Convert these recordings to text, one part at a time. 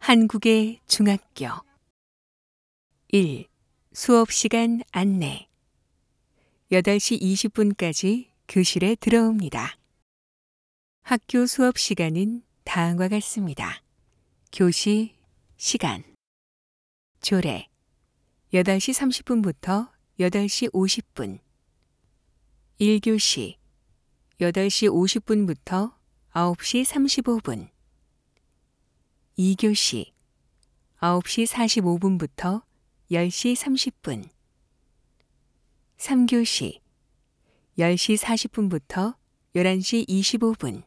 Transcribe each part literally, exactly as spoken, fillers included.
한국의 중학교 일. 수업시간 안내 여덟 시 이십 분까지 교실에 들어옵니다. 학교 수업시간은 다음과 같습니다. 교시 시간 조례 여덟 시 삼십 분부터 여덟 시 오십 분 일 교시 여덟 시 오십 분부터 아홉 시 삼십오 분 이 교시 아홉 시 사십오 분부터 열 시 삼십 분 삼 교시 열 시 사십 분부터 열한 시 이십오 분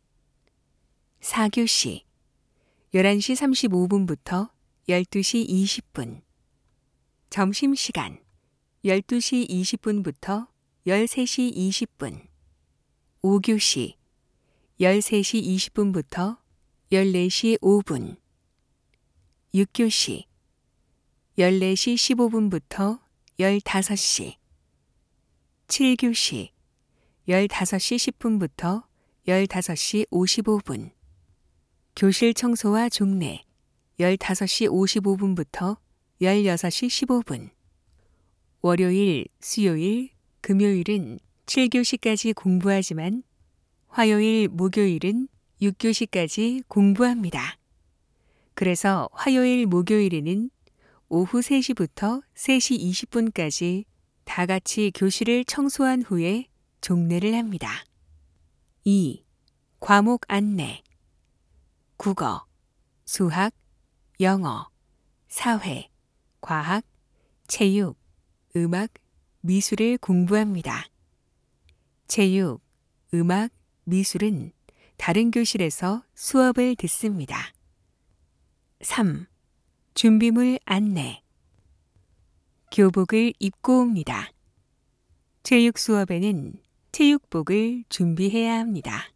사 교시 열한 시 삼십오 분부터 열두 시 이십 분 점심시간 열두 시 이십 분부터 열세 시 이십 분 오 교시 열세 시 이십 분부터 열네 시 오 분 육 교시 열네 시 십오 분부터 열다섯 시 칠 교시 열다섯 시 십 분부터 열다섯 시 오십오 분 교실 청소와 종례 열다섯 시 오십오 분부터 열여섯 시 십오 분 월요일, 수요일, 금요일은 칠 교시까지 공부하지만 화요일, 목요일은 육 교시까지 공부합니다. 그래서 화요일, 목요일에는 오후 세 시부터 세 시 이십 분까지 다 같이 교실을 청소한 후에 종례를 합니다. 이. 과목 안내 국어, 수학, 영어, 사회, 과학, 체육, 음악, 미술을 공부합니다. 체육, 음악, 미술은 다른 교실에서 수업을 듣습니다. 삼. 준비물 안내 교복을 입고 옵니다. 체육 수업에는 체육복을 준비해야 합니다.